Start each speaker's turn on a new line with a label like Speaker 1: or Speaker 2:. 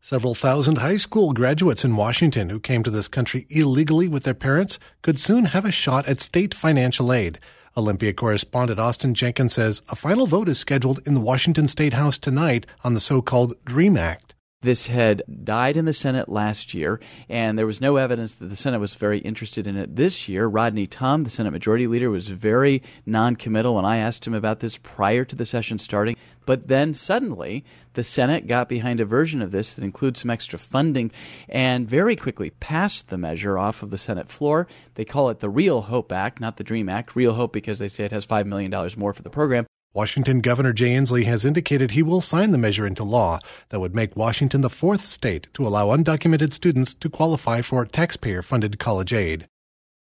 Speaker 1: Several thousand high school graduates in Washington who came to this country illegally with their parents could soon have a shot at state financial aid. Olympia correspondent Austin Jenkins says a final vote is scheduled in the Washington State House tonight on the so-called DREAM Act.
Speaker 2: This had died in the Senate last year, and there was no evidence that the Senate was very interested in it this year. Rodney Tom, the Senate Majority Leader, was very noncommittal when I asked him about this prior to the session starting. But then suddenly, the Senate got behind a version of this that includes some extra funding and very quickly passed the measure off of the Senate floor. They call it the Real Hope Act, not the DREAM Act. Real Hope because they say it has $5 million more for the program.
Speaker 1: Washington Governor Jay Inslee has indicated he will sign the measure into law that would make Washington the fourth state to allow undocumented students to qualify for taxpayer-funded college aid.